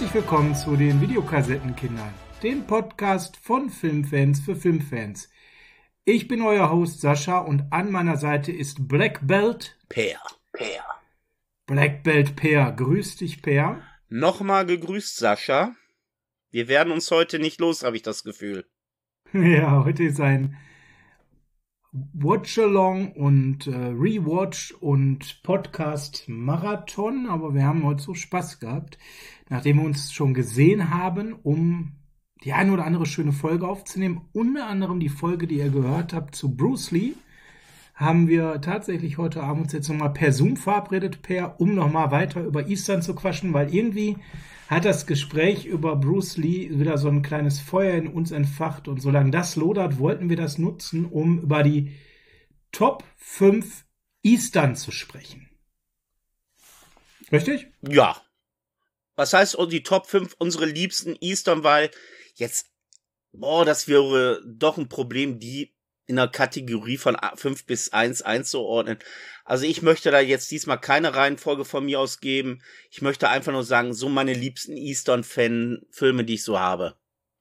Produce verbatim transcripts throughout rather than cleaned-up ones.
Herzlich willkommen zu den Videokassettenkindern, dem Podcast von Filmfans für Filmfans. Ich bin euer Host Sascha und an meiner Seite ist Black Belt Per. Per. Black Belt Per. Grüß dich, Per. Nochmal gegrüßt, Sascha. Wir werden uns heute nicht los, habe ich das Gefühl. Ja, heute ist ein Watch-Along und äh, Rewatch und Podcast-Marathon, aber wir haben heute so Spaß gehabt, nachdem wir uns schon gesehen haben, um die eine oder andere schöne Folge aufzunehmen. Unter anderem die Folge, die ihr gehört habt zu Bruce Lee, haben wir tatsächlich heute Abend uns jetzt nochmal per Zoom verabredet, Per, um nochmal weiter über Eastern zu quatschen, weil irgendwie hat das Gespräch über Bruce Lee wieder so ein kleines Feuer in uns entfacht. Und solange das lodert, wollten wir das nutzen, um über die Top fünf Eastern zu sprechen. Richtig? Ja. Was heißt die Top fünf unsere liebsten Eastern? Weil jetzt, boah, das wäre doch ein Problem, die in der Kategorie von fünf bis eins einzuordnen. Also ich möchte da jetzt diesmal keine Reihenfolge von mir aus geben. Ich möchte einfach nur sagen, so meine liebsten Eastern-Fan-Filme, die ich so habe.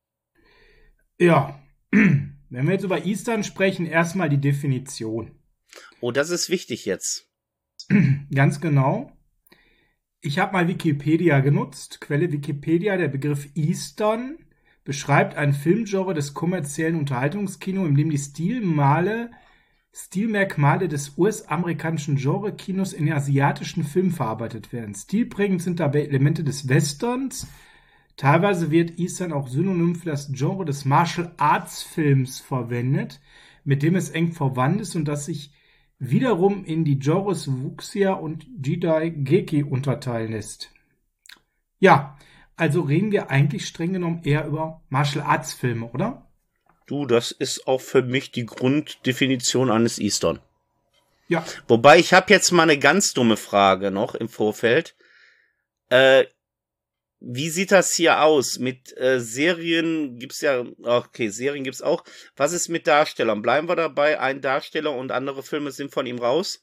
Ja, wenn wir jetzt über Eastern sprechen, erstmal die Definition. Oh, das ist wichtig jetzt. Ganz genau. Ich habe mal Wikipedia genutzt. Quelle Wikipedia, der Begriff Eastern beschreibt ein Filmgenre des kommerziellen Unterhaltungskino, in dem die Stilmale, Stilmerkmale des U S-amerikanischen Genre-Kinos in asiatischen Filmen verarbeitet werden. Stilprägend sind dabei Elemente des Westerns. Teilweise wird Eastern auch synonym für das Genre des Martial-Arts-Films verwendet, mit dem es eng verwandt ist und das sich wiederum in die Genres Wuxia und Jidaigeki unterteilen lässt. Ja, also reden wir eigentlich streng genommen eher über Martial-Arts-Filme, oder? Du, das ist auch für mich die Grunddefinition eines Eastern. Ja. Wobei, ich habe jetzt mal eine ganz dumme Frage noch im Vorfeld. Äh, wie sieht das hier aus? Mit äh, Serien gibt's ja, okay, Serien gibt's auch. Was ist mit Darstellern? Bleiben wir dabei, ein Darsteller und andere Filme sind von ihm raus?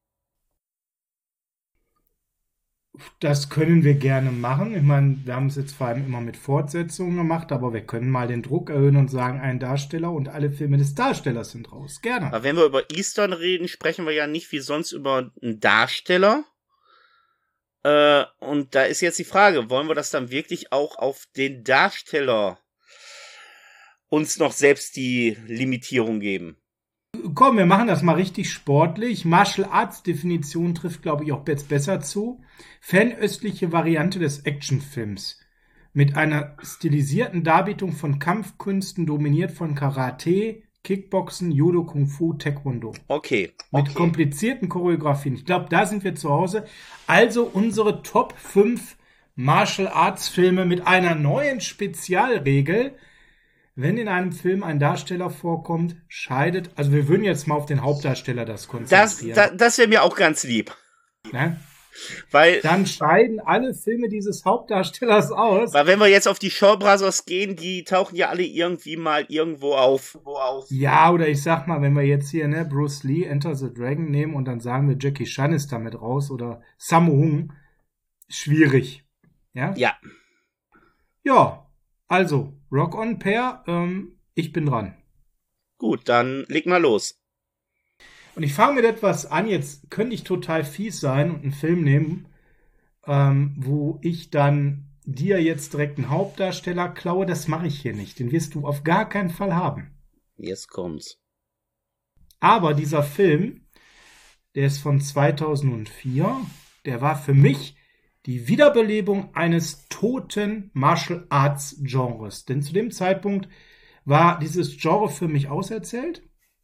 Das können wir gerne machen. Ich meine, wir haben es jetzt vor allem immer mit Fortsetzungen gemacht, aber wir können mal den Druck erhöhen und sagen, ein Darsteller und alle Filme des Darstellers sind raus. Gerne. Aber wenn wir über Eastern reden, sprechen wir ja nicht wie sonst über einen Darsteller. Äh, und da ist jetzt die Frage, wollen wir das dann wirklich auch auf den Darsteller uns noch selbst die Limitierung geben? Komm, wir machen das mal richtig sportlich. Martial Arts Definition trifft, glaube ich, auch jetzt besser zu. Fernöstliche Variante des Actionfilms. Mit einer stilisierten Darbietung von Kampfkünsten, dominiert von Karate, Kickboxen, Judo, Kung Fu, Taekwondo. Okay. Mit okay. komplizierten Choreografien. Ich glaube, da sind wir zu Hause. Also unsere Top fünf Martial Arts Filme mit einer neuen Spezialregel. Wenn in einem Film ein Darsteller vorkommt, scheidet, also wir würden jetzt mal auf den Hauptdarsteller das konzentrieren. Das, das, das wäre mir auch ganz lieb. Ne? Weil, Dann scheiden alle Filme dieses Hauptdarstellers aus. weil wenn wir jetzt auf die Shaw Brothers gehen, die tauchen ja alle irgendwie mal irgendwo auf. Wo auf. Ja, oder ich sag mal, wenn wir jetzt hier ne, Bruce Lee, Enter the Dragon nehmen und dann sagen wir, Jackie Chan ist damit raus oder Sammo Hung, schwierig. Ja? Ja. Ja, also, Rock on, Per, ähm, ich bin dran. Gut, dann leg mal los. Und ich fange mit etwas an, jetzt könnte ich total fies sein und einen Film nehmen, ähm, wo ich dann dir jetzt direkt einen Hauptdarsteller klaue. Das mache ich hier nicht, den wirst du auf gar keinen Fall haben. Jetzt kommt's. Aber dieser Film, der ist von zweitausendvier, der war für mich die Wiederbelebung eines toten Martial Arts Genres. Denn zu dem Zeitpunkt war dieses Genre für mich auserzählt.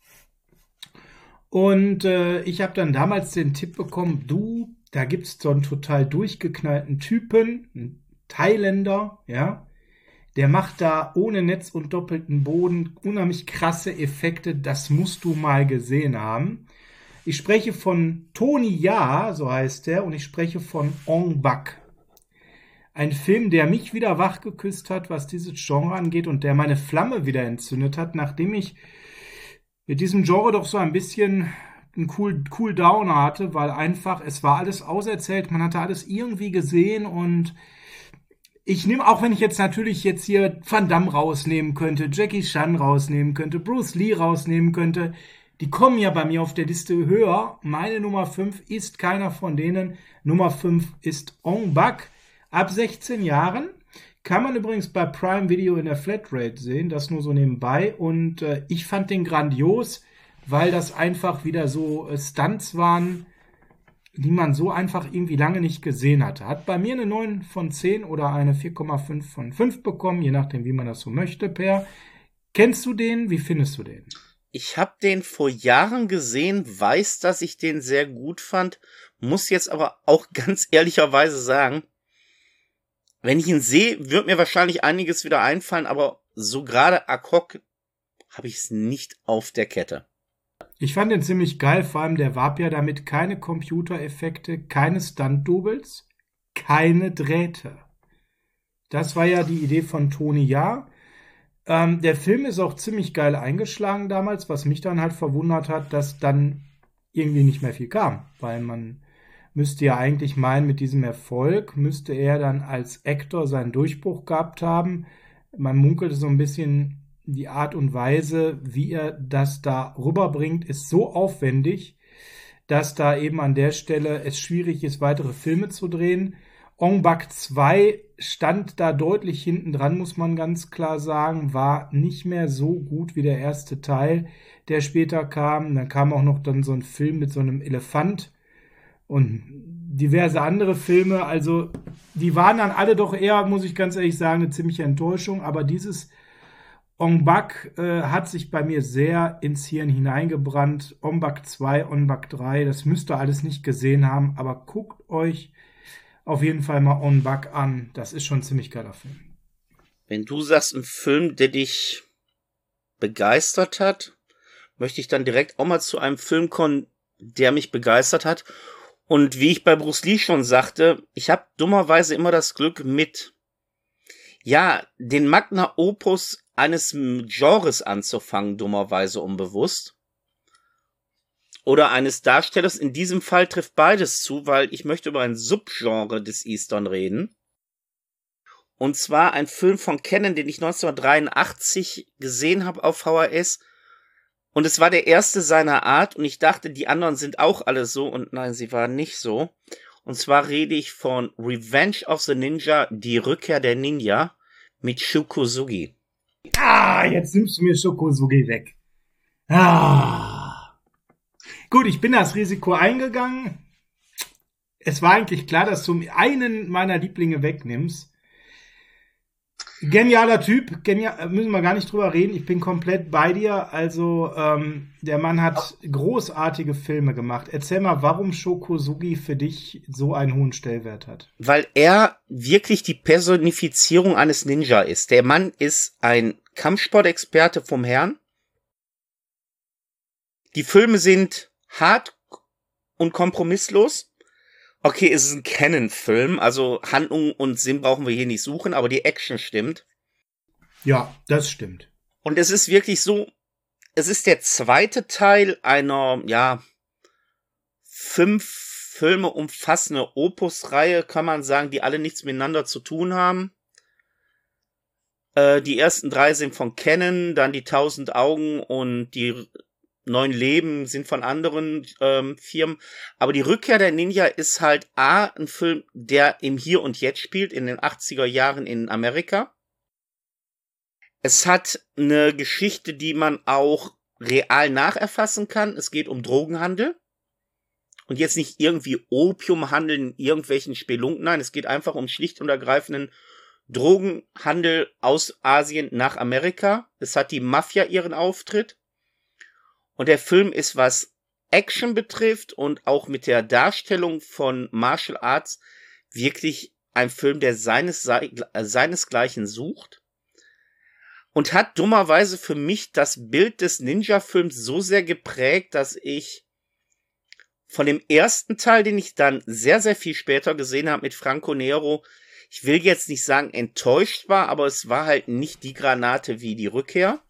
Und äh, ich habe dann damals den Tipp bekommen, du, da gibt es so einen total durchgeknallten Typen, einen Thailänder, ja, der macht da ohne Netz und doppelten Boden unheimlich krasse Effekte, das musst du mal gesehen haben. Ich spreche von Tony Jaa, so heißt er, und ich spreche von Ong Bak. Ein Film, der mich wieder wach geküsst hat, was dieses Genre angeht und der meine Flamme wieder entzündet hat, nachdem ich mit diesem Genre doch so ein bisschen einen cool, cool Downer hatte, weil einfach, es war alles auserzählt, man hatte alles irgendwie gesehen und Ich nehme, auch wenn ich jetzt natürlich jetzt hier Van Damme rausnehmen könnte, Jackie Chan rausnehmen könnte, Bruce Lee rausnehmen könnte, die kommen ja bei mir auf der Liste höher. Meine Nummer fünf ist keiner von denen. Nummer fünf ist Ong Bak. Ab sechzehn Jahren. Kann man übrigens bei Prime Video in der Flatrate sehen. Das nur so nebenbei. Und äh, ich fand den grandios, weil das einfach wieder so äh, Stunts waren, die man so einfach irgendwie lange nicht gesehen hatte. Hat bei mir eine neun von zehn oder eine vier Komma fünf von fünf bekommen, je nachdem, wie man das so möchte, Per. Kennst du den? Wie findest du den? Ich habe den vor Jahren gesehen, weiß, dass ich den sehr gut fand, muss jetzt aber auch ganz ehrlicherweise sagen, wenn ich ihn sehe, wird mir wahrscheinlich einiges wieder einfallen, aber so gerade ad hoc habe ich es nicht auf der Kette. Ich fand den ziemlich geil, vor allem der warb ja damit keine Computereffekte, keine Stunt-Doubles, keine Drähte. Das war ja die Idee von Tony Jaa. Ähm, der Film ist auch ziemlich geil eingeschlagen damals, was mich dann halt verwundert hat, dass dann irgendwie nicht mehr viel kam. Weil man müsste ja eigentlich meinen, mit diesem Erfolg müsste er dann als Actor seinen Durchbruch gehabt haben. Man munkelte so ein bisschen, die Art und Weise, wie er das da rüberbringt, ist so aufwendig, dass da eben an der Stelle es schwierig ist, weitere Filme zu drehen. Ong Bak zwei stand da deutlich hinten dran, muss man ganz klar sagen, war nicht mehr so gut wie der erste Teil, der später kam. Dann kam auch noch dann so ein Film mit so einem Elefant und diverse andere Filme. Also die waren dann alle doch eher, muss ich ganz ehrlich sagen, eine ziemliche Enttäuschung. Aber dieses Ong Bak äh, hat sich bei mir sehr ins Hirn hineingebrannt. Ong Bak zwei, Ong Bak drei, das müsst ihr alles nicht gesehen haben, aber guckt euch auf jeden Fall mal Ong Bak an. Das ist schon ein ziemlich geiler Film. Wenn du sagst, ein Film, der dich begeistert hat, möchte ich dann direkt auch mal zu einem Film kommen, der mich begeistert hat. Und wie ich bei Bruce Lee schon sagte, ich habe dummerweise immer das Glück mit, ja, den Magna Opus eines Genres anzufangen, dummerweise unbewusst. Oder eines Darstellers. In diesem Fall trifft beides zu, weil ich möchte über ein Subgenre des Eastern reden. Und zwar ein Film von Cannon, den ich neunzehnhundertdreiundachtzig gesehen habe auf V H S. Und es war der erste seiner Art und ich dachte, die anderen sind auch alle so und nein, sie waren nicht so. Und zwar rede ich von Revenge of the Ninja, die Rückkehr der Ninja mit Shu Kosugi. Ah, jetzt nimmst du mir Shu Kosugi weg. Ah. Gut, ich bin das Risiko eingegangen. Es war eigentlich klar, dass du einen meiner Lieblinge wegnimmst. Genialer Typ, genial, müssen wir gar nicht drüber reden. Ich bin komplett bei dir. Also, ähm, der Mann hat großartige Filme gemacht. Erzähl mal, warum Shu Kosugi für dich so einen hohen Stellwert hat. Weil er wirklich die Personifizierung eines Ninja ist. Der Mann ist ein Kampfsportexperte vom Herrn. Die Filme sind hart und kompromisslos. Okay, es ist ein Canon-Film, also Handlung und Sinn brauchen wir hier nicht suchen, aber die Action stimmt. Ja, das stimmt. Und es ist wirklich so, es ist der zweite Teil einer, ja, fünf Filme umfassende Opus-Reihe, kann man sagen, die alle nichts miteinander zu tun haben. Äh, die ersten drei sind von Canon, dann die Tausend Augen und die Neun Leben sind von anderen ähm, Firmen. Aber die Rückkehr der Ninja ist halt A, ein Film, der im Hier und Jetzt spielt, in den achtziger Jahren in Amerika. Es hat eine Geschichte, die man auch real nacherfassen kann. Es geht um Drogenhandel. Und jetzt nicht irgendwie Opiumhandel in irgendwelchen Spelunken. Nein, es geht einfach um schlicht und ergreifenden Drogenhandel aus Asien nach Amerika. Es hat die Mafia ihren Auftritt. Und der Film ist, was Action betrifft und auch mit der Darstellung von Martial Arts wirklich ein Film, der seines, seinesgleichen sucht. Und hat dummerweise für mich das Bild des Ninja-Films so sehr geprägt, dass ich von dem ersten Teil, den ich dann sehr, sehr viel später gesehen habe mit Franco Nero, ich will jetzt nicht sagen enttäuscht war, aber es war halt nicht die Granate wie die Rückkehr.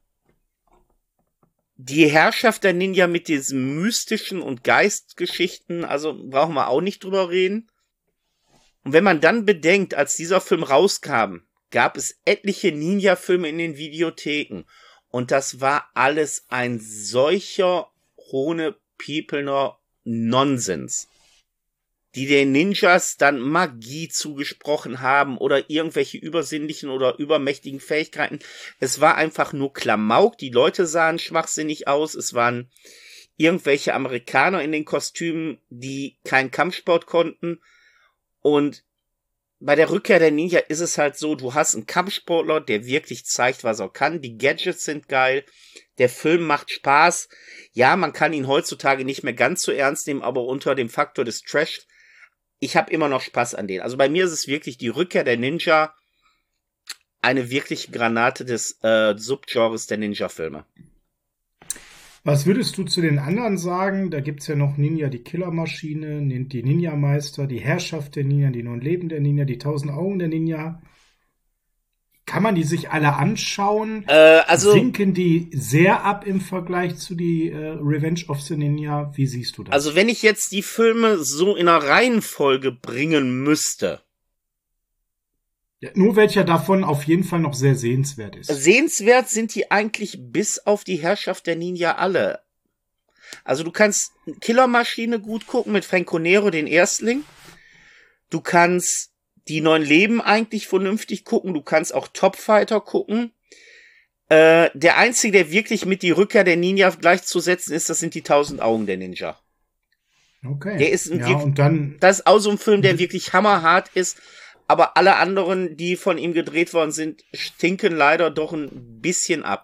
Die Herrschaft der Ninja mit diesen mystischen und Geistgeschichten, also brauchen wir auch nicht drüber reden. Und wenn man dann bedenkt, als dieser Film rauskam, gab es etliche Ninja-Filme in den Videotheken. Und das war alles ein solcher hohnepiepelnder Nonsens, die den Ninjas dann Magie zugesprochen haben oder irgendwelche übersinnlichen oder übermächtigen Fähigkeiten. Es war einfach nur Klamauk, die Leute sahen schwachsinnig aus, es waren irgendwelche Amerikaner in den Kostümen, die keinen Kampfsport konnten. Und bei der Rückkehr der Ninja ist es halt so, du hast einen Kampfsportler, der wirklich zeigt, was er kann. Die Gadgets sind geil. Der Film macht Spaß. Ja, man kann ihn heutzutage nicht mehr ganz so ernst nehmen, aber unter dem Faktor des Trash, ich habe immer noch Spaß an denen. Also bei mir ist es wirklich die Rückkehr der Ninja, eine wirkliche Granate des äh, Subgenres der Ninja-Filme. Was würdest du zu den anderen sagen? Da gibt's ja noch Ninja, die Killermaschine, die Ninja-Meister, die Herrschaft der Ninja, die neun Leben der Ninja, die tausend Augen der Ninja. Kann man die sich alle anschauen? Äh, also Sinken die sehr ab im Vergleich zu die äh, Revenge of the Ninja? Wie siehst du das? Also wenn ich jetzt die Filme so in einer Reihenfolge bringen müsste. Ja, nur welcher davon auf jeden Fall noch sehr sehenswert ist. Sehenswert sind die eigentlich bis auf die Herrschaft der Ninja alle. Also du kannst Killermaschine gut gucken mit Franco Nero, den Erstling. Du kannst die neun Leben eigentlich vernünftig gucken. Du kannst auch Top Fighter gucken. Äh, der einzige, der wirklich mit die Rückkehr der Ninja gleichzusetzen ist, das sind die tausend Augen der Ninja. Okay. Der ist ein ja, wirklich, und dann, das ist auch so ein Film, der wirklich hammerhart ist. Aber alle anderen, die von ihm gedreht worden sind, stinken leider doch ein bisschen ab.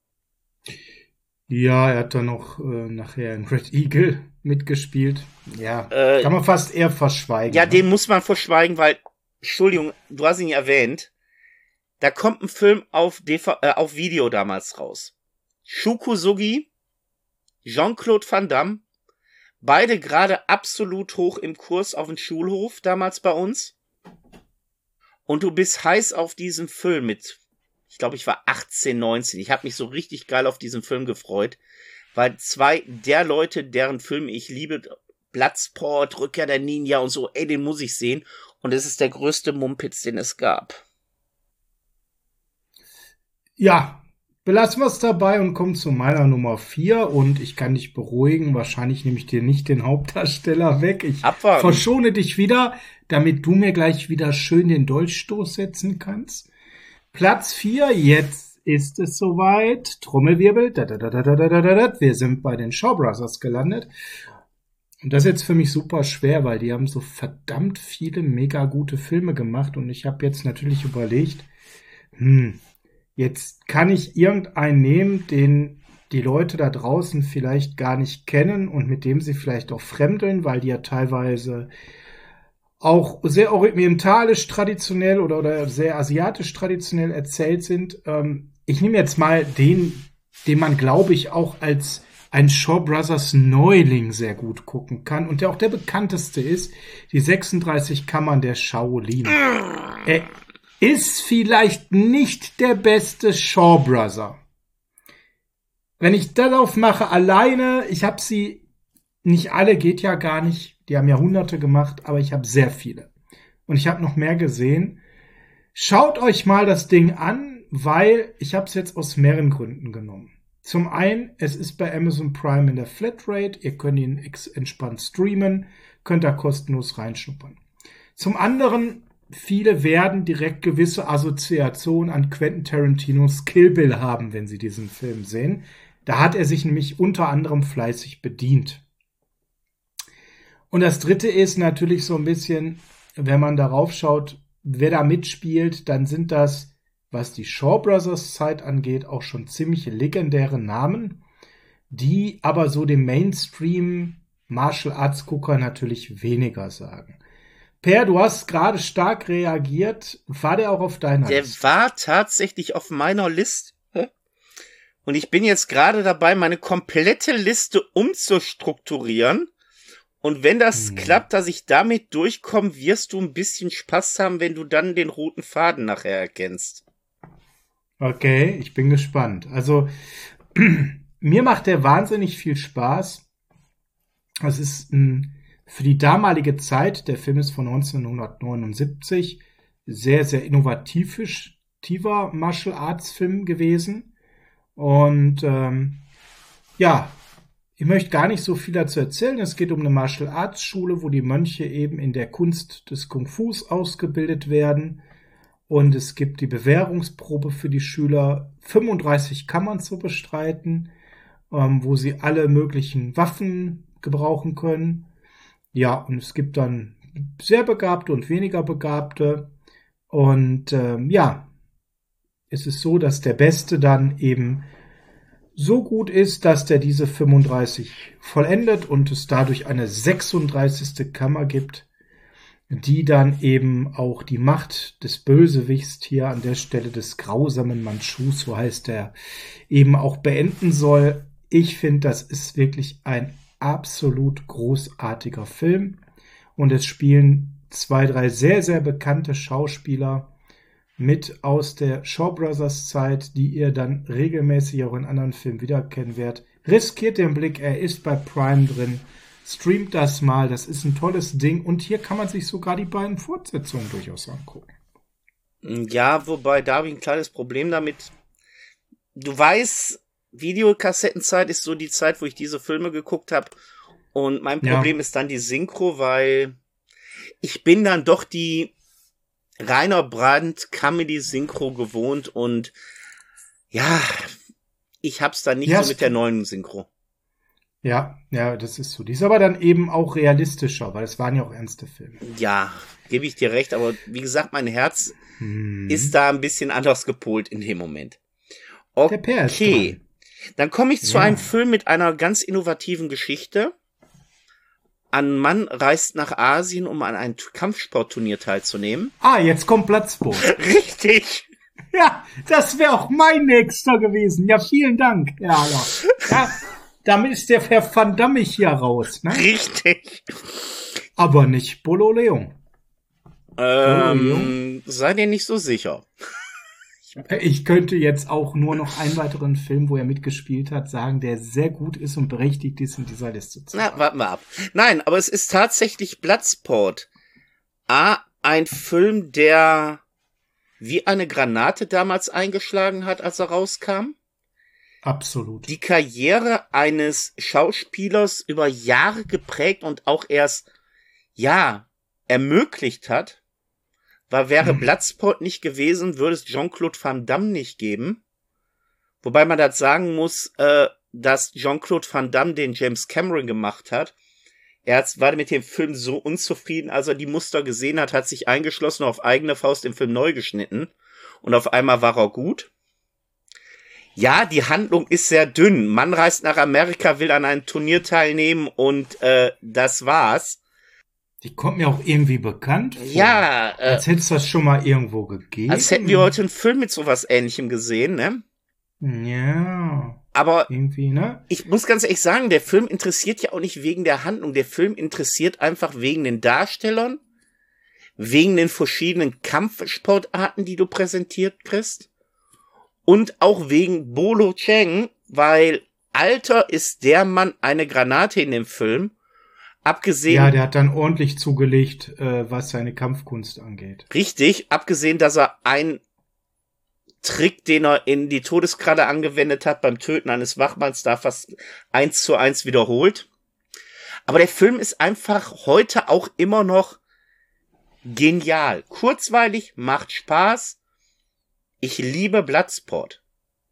Ja, er hat dann noch äh, nachher in Red Eagle mitgespielt. Ja, äh, kann man fast eher verschweigen. Ja, ne? den muss man verschweigen, weil, Entschuldigung, du hast ihn erwähnt, da kommt ein Film auf, D V, äh, auf Video damals raus. Shukusugi, Jean-Claude Van Damme, beide gerade absolut hoch im Kurs auf dem Schulhof, damals bei uns. Und du bist heiß auf diesen Film mit, ich glaube, ich war achtzehn, neunzehn. Ich habe mich so richtig geil auf diesen Film gefreut, weil zwei der Leute, deren Filme ich liebe, Bloodsport, Rückkehr der Ninja und so, ey, den muss ich sehen. Und es ist der größte Mumpitz, den es gab. Ja, belassen wir es dabei und kommen zu meiner Nummer vier. Und ich kann dich beruhigen, wahrscheinlich nehme ich dir nicht den Hauptdarsteller weg. Ich Abwarten. verschone dich wieder, damit du mir gleich wieder schön den Dolchstoß setzen kannst. Platz vier, jetzt ist es soweit. Trommelwirbel. Da, da, da, da, da, da, da, da. Wir sind bei den Shaw Brothers gelandet. Und das ist jetzt für mich super schwer, weil die haben so verdammt viele mega gute Filme gemacht. Und ich habe jetzt natürlich überlegt, hm, jetzt kann ich irgendeinen nehmen, den die Leute da draußen vielleicht gar nicht kennen und mit dem sie vielleicht auch fremdeln, weil die ja teilweise auch sehr orientalisch traditionell oder, oder sehr asiatisch traditionell erzählt sind. Ähm, ich nehme jetzt mal den, den man, glaube ich, auch als ein Shaw Brothers Neuling sehr gut gucken kann und der auch der bekannteste ist, die sechsunddreißig Kammern der Shaolin. Er ist vielleicht nicht der beste Shaw Brother. Wenn ich darauf mache, alleine, ich habe sie, nicht alle, geht ja gar nicht, die haben ja hunderte gemacht, aber ich habe sehr viele. Und ich habe noch mehr gesehen. Schaut euch mal das Ding an, weil ich habe es jetzt aus mehreren Gründen genommen. Zum einen, es ist bei Amazon Prime in der Flatrate, ihr könnt ihn entspannt streamen, könnt da kostenlos reinschnuppern. Zum anderen, viele werden direkt gewisse Assoziationen an Quentin Tarantinos Kill Bill haben, wenn sie diesen Film sehen. Da hat er sich nämlich unter anderem fleißig bedient. Und das dritte ist natürlich so ein bisschen, wenn man darauf schaut, wer da mitspielt, dann sind das, was die Shaw Brothers Zeit angeht, auch schon ziemlich legendäre Namen, die aber so dem Mainstream Martial Arts Gucker natürlich weniger sagen. Per, du hast gerade stark reagiert. War der auch auf deiner Der Liste? Der war tatsächlich auf meiner Liste. Und ich bin jetzt gerade dabei, meine komplette Liste umzustrukturieren. Und wenn das hm. klappt, dass ich damit durchkomme, wirst du ein bisschen Spaß haben, wenn du dann den roten Faden nachher erkennst. Okay, ich bin gespannt. Also, mir macht der wahnsinnig viel Spaß. Es ist ein für die damalige Zeit, der Film ist von neunzehnhundertneunundsiebzig, sehr, sehr innovativer Martial Arts Film gewesen. Und ähm, ja, ich möchte gar nicht so viel dazu erzählen. Es geht um eine Martial Arts Schule, wo die Mönche eben in der Kunst des Kung Fus ausgebildet werden. Und es gibt die Bewährungsprobe für die Schüler, fünfunddreißig Kammern zu bestreiten, ähm, wo sie alle möglichen Waffen gebrauchen können. Ja, und es gibt dann sehr Begabte und weniger Begabte. Und ähm, ja, es ist so, dass der Beste dann eben so gut ist, dass der diese fünfunddreißig vollendet und es dadurch eine sechsunddreißigste Kammer gibt, die dann eben auch die Macht des Bösewichts hier an der Stelle des grausamen Mandschus, so heißt er, eben auch beenden soll. Ich finde, das ist wirklich ein absolut großartiger Film und es spielen zwei, drei sehr, sehr bekannte Schauspieler mit aus der Shaw Brothers Zeit, die ihr dann regelmäßig auch in anderen Filmen wiedererkennen werdet. Riskiert den Blick, er ist bei Prime drin. Streamt das mal, das ist ein tolles Ding. Und hier kann man sich sogar die beiden Fortsetzungen durchaus angucken. Ja, wobei da habe ich ein kleines Problem damit. Du weißt, Videokassettenzeit ist so die Zeit, wo ich diese Filme geguckt habe. Und mein Problem ja. ist dann die Synchro, weil ich bin dann doch die Rainer Brandt Comedy-Synchro gewohnt und ja, ich hab's dann nicht ja, so mit der neuen Synchro. Ja, ja, das ist so. Die ist aber dann eben auch realistischer, weil es waren ja auch ernste Filme. Ja, gebe ich dir recht, aber wie gesagt, mein Herz hm. ist da ein bisschen anders gepolt in dem Moment. Okay, dann komme ich zu ja. einem Film mit einer ganz innovativen Geschichte. Ein Mann reist nach Asien, um an einem Kampfsportturnier teilzunehmen. Ah, jetzt kommt Bloodsport. Richtig. Ja, das wäre auch mein nächster gewesen. Ja, vielen Dank. Ja, ja. ja damit ist der Herr Van Damme hier raus. Ne? Richtig. Aber nicht Bolo Leon. Ähm, Bolo Leon? Sei dir nicht so sicher. Ich könnte jetzt auch nur noch einen weiteren Film, wo er mitgespielt hat, sagen, der sehr gut ist und berechtigt ist, in dieser Liste zu sein. Na, warten wir ab. Nein, aber es ist tatsächlich Bloodsport. A, ein Film, der wie eine Granate damals eingeschlagen hat, als er rauskam. Absolut. Die Karriere eines Schauspielers über Jahre geprägt und auch erst, ja, ermöglicht hat. Weil wäre hm. Bloodsport nicht gewesen, würde es Jean-Claude Van Damme nicht geben. Wobei man das sagen muss, äh, dass Jean-Claude Van Damme den James Cameron gemacht hat. Er war mit dem Film so unzufrieden, als er die Muster gesehen hat, hat sich eingeschlossen, auf eigene Faust den Film neu geschnitten. Und auf einmal war er gut. Ja, die Handlung ist sehr dünn. Mann reist nach Amerika, will an einem Turnier teilnehmen und äh, das war's. Die kommt mir auch irgendwie bekannt vor. Ja. Äh, als hättest du das schon mal irgendwo gegeben. Als hätten wir heute einen Film mit sowas Ähnlichem gesehen, ne? Ja. Aber irgendwie, ne? Ich muss ganz ehrlich sagen, der Film interessiert ja auch nicht wegen der Handlung. Der Film interessiert einfach wegen den Darstellern, wegen den verschiedenen Kampfsportarten, die du präsentiert kriegst. Und auch wegen Bolo Cheng, weil Alter ist der Mann eine Granate in dem Film. Abgesehen. Ja, der hat dann ordentlich zugelegt, äh, was seine Kampfkunst angeht. Richtig, abgesehen, dass er einen Trick, den er in die Todeskralle angewendet hat beim Töten eines Wachmanns, da fast eins zu eins wiederholt. Aber der Film ist einfach heute auch immer noch genial. Kurzweilig, macht Spaß. Ich liebe Bloodsport.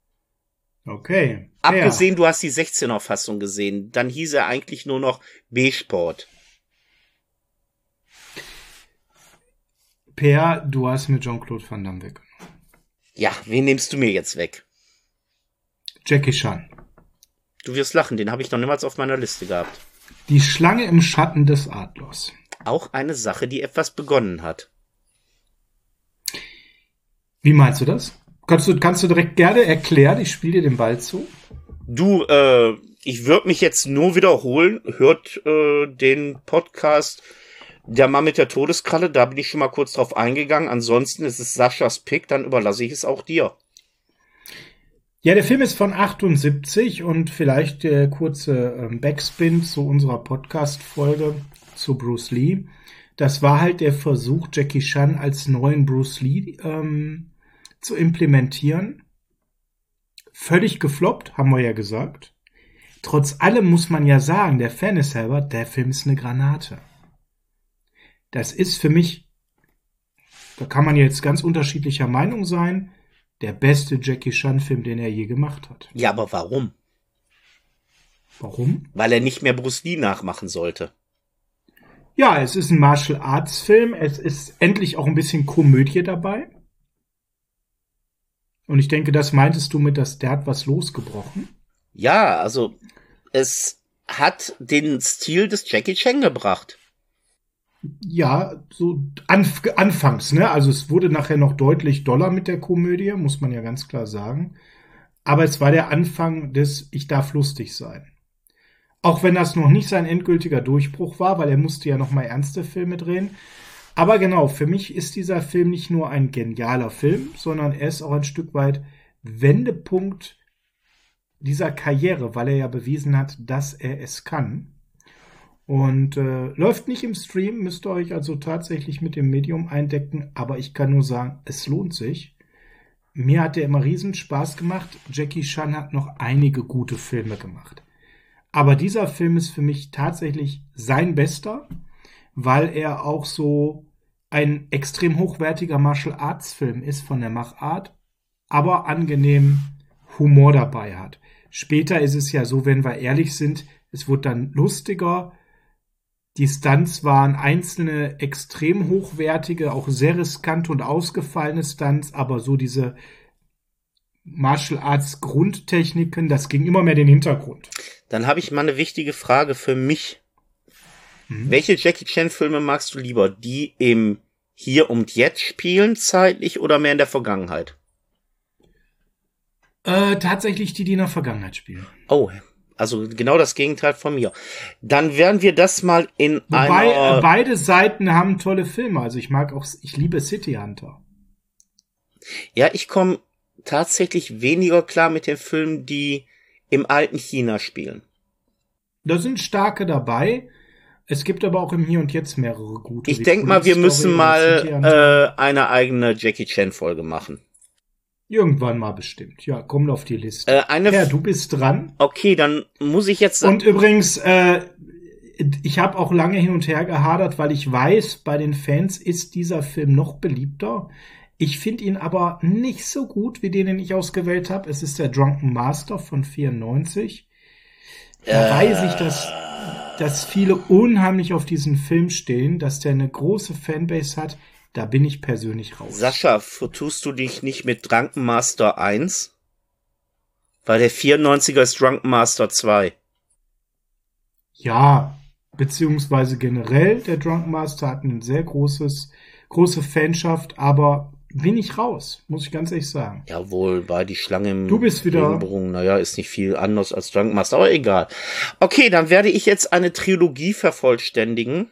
Okay. Abgesehen, ja. Du hast die sechzehner-Fassung gesehen. Dann hieß er eigentlich nur noch B-Sport. Per, du hast mir Jean-Claude Van Damme weggenommen. Ja, wen nimmst du mir jetzt weg? Jackie Chan. Du wirst lachen, den habe ich noch niemals auf meiner Liste gehabt. Die Schlange im Schatten des Adlers. Auch eine Sache, die etwas begonnen hat. Wie meinst du das? Kannst du, kannst du direkt gerne erklären? Ich spiele dir den Ball zu. Du, äh, ich würde mich jetzt nur wiederholen. Hört äh, den Podcast Der Mann mit der Todeskralle. Da bin ich schon mal kurz drauf eingegangen. Ansonsten ist es Saschas Pick. Dann überlasse ich es auch dir. Ja, der Film ist von achtundsiebzig und vielleicht der kurze ähm, Backspin zu unserer Podcast-Folge. zu Bruce Lee. Das war halt der Versuch, Jackie Chan als neuen Bruce Lee ähm, zu implementieren. Völlig gefloppt, haben wir ja gesagt. Trotz allem muss man ja sagen, der Fairness halber, der Film ist eine Granate. Das ist für mich, da kann man jetzt ganz unterschiedlicher Meinung sein, der beste Jackie Chan-Film, den er je gemacht hat. Ja, aber warum? Warum? Weil er nicht mehr Bruce Lee nachmachen sollte. Ja, es ist ein Martial Arts Film. Es ist endlich auch ein bisschen Komödie dabei. Und ich denke, das meintest du mit, dass der hat was losgebrochen. Ja, also es hat den Stil des Jackie Chan gebracht. Ja, so anf- anfangs, ne? Also es wurde nachher noch deutlich doller mit der Komödie, muss man ja ganz klar sagen. Aber es war der Anfang des Ich darf lustig sein. Auch wenn das noch nicht sein endgültiger Durchbruch war, weil er musste ja noch mal ernste Filme drehen. Aber genau, für mich ist dieser Film nicht nur ein genialer Film, sondern er ist auch ein Stück weit Wendepunkt dieser Karriere, weil er ja bewiesen hat, dass er es kann. Und äh, läuft nicht im Stream, müsst ihr euch also tatsächlich mit dem Medium eindecken. Aber ich kann nur sagen, es lohnt sich. Mir hat der immer riesen Spaß gemacht. Jackie Chan hat noch einige gute Filme gemacht. Aber dieser Film ist für mich tatsächlich sein bester, weil er auch so ein extrem hochwertiger Martial Arts Film ist von der Machart, aber angenehm Humor dabei hat. Später ist es ja so, wenn wir ehrlich sind, es wird dann lustiger. Die Stunts waren einzelne extrem hochwertige, auch sehr riskante und ausgefallene Stunts, aber so diese Martial Arts Grundtechniken, das ging immer mehr in den Hintergrund. Dann habe ich mal eine wichtige Frage für mich. Mhm. Welche Jackie Chan Filme magst du lieber? Die im Hier und Jetzt spielen, zeitlich, oder mehr in der Vergangenheit? Äh, tatsächlich die, die in der Vergangenheit spielen. Oh, also genau das Gegenteil von mir. Dann werden wir das mal in Wobei, einer... Äh, beide Seiten haben tolle Filme. Also ich mag auch, ich liebe City Hunter. Ja, ich komme tatsächlich weniger klar mit den Filmen, die im alten China spielen. Da sind starke dabei. Es gibt aber auch im Hier und Jetzt mehrere gute. Ich denke mal, wir müssen mal äh, eine eigene Jackie Chan Folge machen. Irgendwann mal bestimmt. Ja, kommt auf die Liste. Äh, eine ja, du bist dran. Okay, dann muss ich jetzt... Und übrigens, äh, ich habe auch lange hin und her gehadert, weil ich weiß, bei den Fans ist dieser Film noch beliebter. Ich finde ihn aber nicht so gut, wie den, den ich ausgewählt habe. Es ist der Drunken Master von vierundneunzig. Da äh. weiß ich, dass, dass viele unheimlich auf diesen Film stehen, dass der eine große Fanbase hat. Da bin ich persönlich raus. Sascha, vertust du dich nicht mit Drunken Master eins? Weil der vierundneunziger ist Drunken Master zwei. Ja, beziehungsweise generell, der Drunken Master hat ein sehr großes, große Fanschaft, aber bin ich raus, muss ich ganz ehrlich sagen. Jawohl, bei die Schlange im Du bist wieder. Regenbogen, naja, ist nicht viel anders als Drunken Master, aber egal. Okay, dann werde ich jetzt eine Trilogie vervollständigen,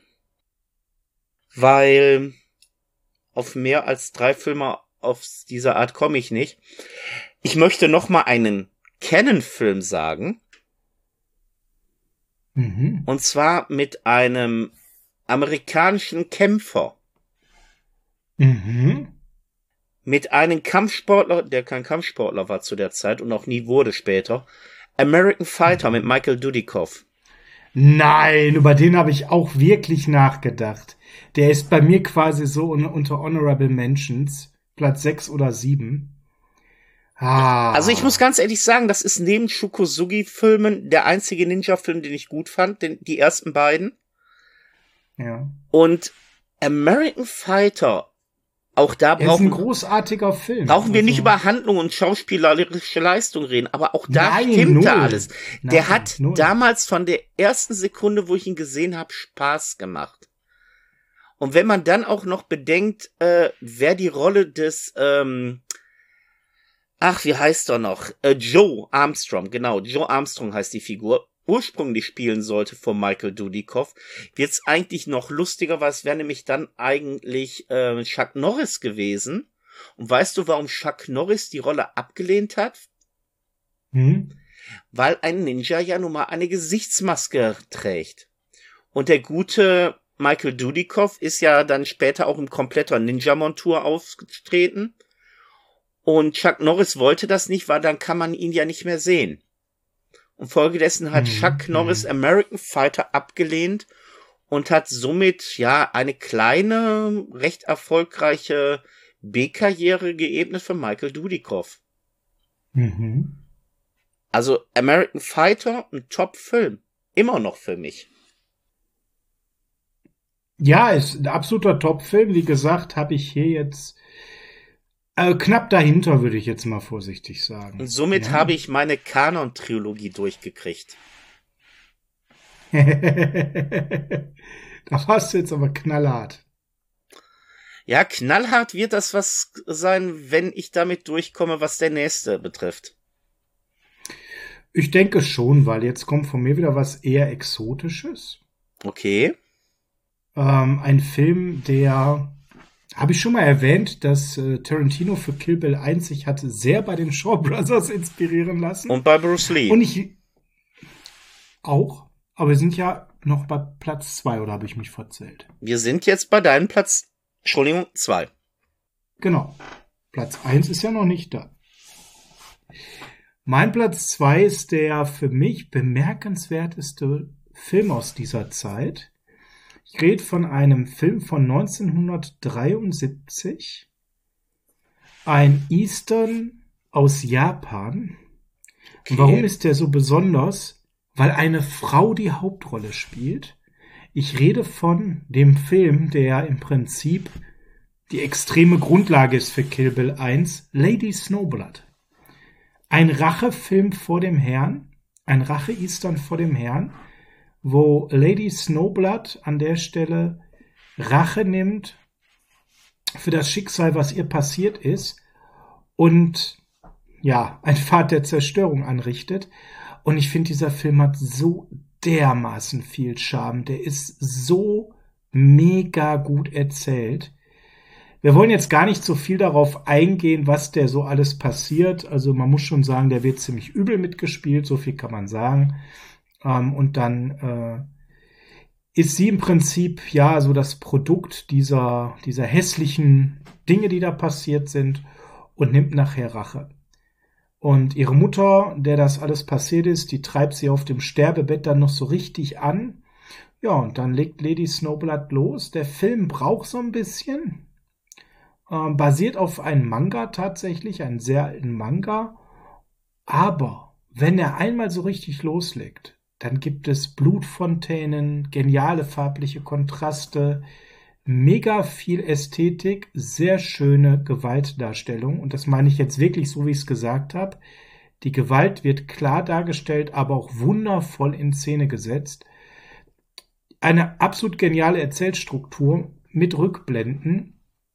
weil auf mehr als drei Filme auf dieser Art komme ich nicht. Ich möchte noch mal einen Canon-Film sagen. Mhm. Und zwar mit einem amerikanischen Kämpfer. Mhm. Mit einem Kampfsportler, der kein Kampfsportler war zu der Zeit und auch nie wurde später. American Fighter mit Michael Dudikoff. Nein, über den habe ich auch wirklich nachgedacht. Der ist bei mir quasi so un- unter Honorable Mentions, Platz sechs oder sieben. Ah. Also ich muss ganz ehrlich sagen, das ist neben Shukosugi-Filmen der einzige Ninja-Film, den ich gut fand, den, die ersten beiden. Ja. Und American Fighter, auch da Er ist brauchen, ein großartiger Film. brauchen wir Also- nicht über Handlung und schauspielerische Leistung reden, aber auch da Nein, stimmt null. da alles. Der Nein, hat null. damals von der ersten Sekunde, wo ich ihn gesehen habe, Spaß gemacht. Und wenn man dann auch noch bedenkt, äh, wer die Rolle des, ähm, ach, wie heißt er noch? Äh, Joe Armstrong, genau, Joe Armstrong heißt die Figur, ursprünglich spielen sollte von Michael Dudikoff, wird's eigentlich noch lustiger, weil es wäre nämlich dann eigentlich äh, Chuck Norris gewesen. Und weißt du, warum Chuck Norris die Rolle abgelehnt hat? Hm? Weil ein Ninja ja nun mal eine Gesichtsmaske trägt. Und der gute Michael Dudikoff ist ja dann später auch im kompletter Ninja-Montur aufgetreten. Und Chuck Norris wollte das nicht, weil dann kann man ihn ja nicht mehr sehen. Und folgedessen hat mhm. Chuck Norris American Fighter abgelehnt und hat somit ja eine kleine, recht erfolgreiche B-Karriere geebnet für Michael Dudikoff. Mhm. Also American Fighter, ein Top-Film. Immer noch für mich. Ja, ist ein absoluter Top-Film. Wie gesagt, habe ich hier jetzt äh, knapp dahinter, würde ich jetzt mal vorsichtig sagen. Und somit ja. habe ich meine Kanon-Trilogie durchgekriegt. Da warst du jetzt aber knallhart. Ja, knallhart wird das was sein, wenn ich damit durchkomme, was der nächste betrifft. Ich denke schon, weil jetzt kommt von mir wieder was eher Exotisches. Okay. Ähm, ein Film, der, habe ich schon mal erwähnt, dass äh, Tarantino für Kill Bill eins sich hat sehr bei den Shaw Brothers inspirieren lassen. Und bei Bruce Lee. Und ich auch, aber wir sind ja noch bei Platz zwei, oder habe ich mich verzählt? Wir sind jetzt bei deinem Platz, Entschuldigung, zwei. Genau. Platz eins ist ja noch nicht da. Mein Platz zwei ist der für mich bemerkenswerteste Film aus dieser Zeit. Ich rede von einem Film von neunzehnhundertdreiundsiebzig. Ein Eastern aus Japan. Okay. Und warum ist der so besonders? Weil eine Frau die Hauptrolle spielt. Ich rede von dem Film, der im Prinzip die extreme Grundlage ist für Kill Bill eins, Lady Snowblood. Ein Rachefilm vor dem Herrn, ein Rache-Eastern vor dem Herrn, wo Lady Snowblood an der Stelle Rache nimmt für das Schicksal, was ihr passiert ist und ja, ein Pfad der Zerstörung anrichtet. Und ich finde, dieser Film hat so dermaßen viel Charme. Der ist so mega gut erzählt. Wir wollen jetzt gar nicht so viel darauf eingehen, was der so alles passiert. Also man muss schon sagen, der wird ziemlich übel mitgespielt, so viel kann man sagen. Ähm, und dann äh, ist sie im Prinzip ja so das Produkt dieser, dieser hässlichen Dinge, die da passiert sind und nimmt nachher Rache. Und ihre Mutter, der das alles passiert ist, die treibt sie auf dem Sterbebett dann noch so richtig an. Ja, und dann legt Lady Snowblood los. Der Film braucht so ein bisschen. Ähm, basiert auf einem Manga tatsächlich, einen sehr alten Manga. Aber wenn er einmal so richtig loslegt, dann gibt es Blutfontänen, geniale farbliche Kontraste, mega viel Ästhetik, sehr schöne Gewaltdarstellung. Und das meine ich jetzt wirklich so, wie ich es gesagt habe. Die Gewalt wird klar dargestellt, aber auch wundervoll in Szene gesetzt. Eine absolut geniale Erzählstruktur mit Rückblenden.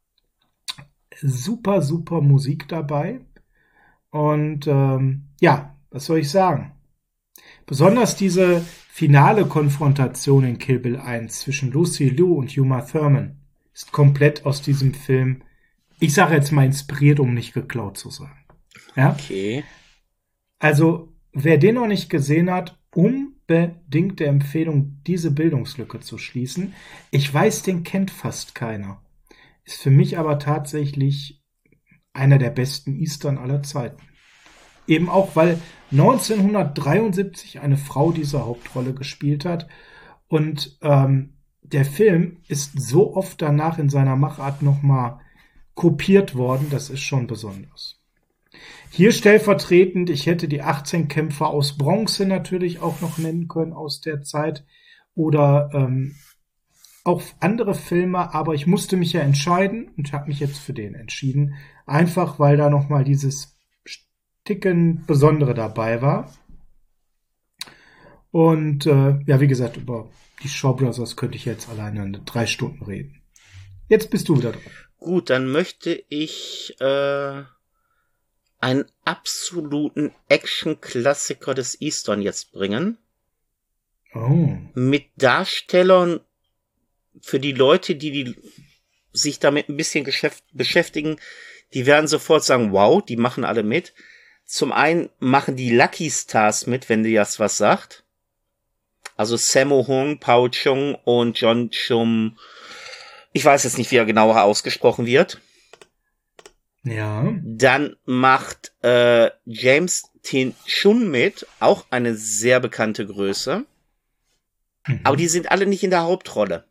Super, super Musik dabei. Und ähm, ja, was soll ich sagen? Besonders diese finale Konfrontation in Kill Bill eins zwischen Lucy Liu und Uma Thurman ist komplett aus diesem Film, ich sage jetzt mal inspiriert, um nicht geklaut zu sagen. Ja? Okay. Also, wer den noch nicht gesehen hat, unbedingt der Empfehlung, diese Bildungslücke zu schließen. Ich weiß, den kennt fast keiner. Ist für mich aber tatsächlich einer der besten Eastern aller Zeiten. Eben auch, weil neunzehnhundertdreiundsiebzig eine Frau diese Hauptrolle gespielt hat. Und ähm, der Film ist so oft danach in seiner Machart nochmal kopiert worden, das ist schon besonders. Hier stellvertretend, ich hätte die achtzehn Kämpfer aus Bronze natürlich auch noch nennen können aus der Zeit. Oder ähm, auch andere Filme, aber ich musste mich ja entscheiden und habe mich jetzt für den entschieden. Einfach, weil da nochmal dieses Ticken Besondere dabei war. Und äh, ja, wie gesagt, über die Shaw Brothers könnte ich jetzt alleine drei Stunden reden. Jetzt bist du wieder dran. Gut, dann möchte ich äh, einen absoluten Action-Klassiker des Eastern jetzt bringen. Oh. Mit Darstellern für die Leute, die, die sich damit ein bisschen geschäft, beschäftigen, die werden sofort sagen, wow, die machen alle mit. Zum einen machen die Lucky Stars mit, wenn dir das was sagt. Also Sammo Hung, Pao Chung und John Chum. Ich weiß jetzt nicht, wie er genauer ausgesprochen wird. Ja. Dann macht äh, James Tin Chun mit, auch eine sehr bekannte Größe. Mhm. Aber die sind alle nicht in der Hauptrolle.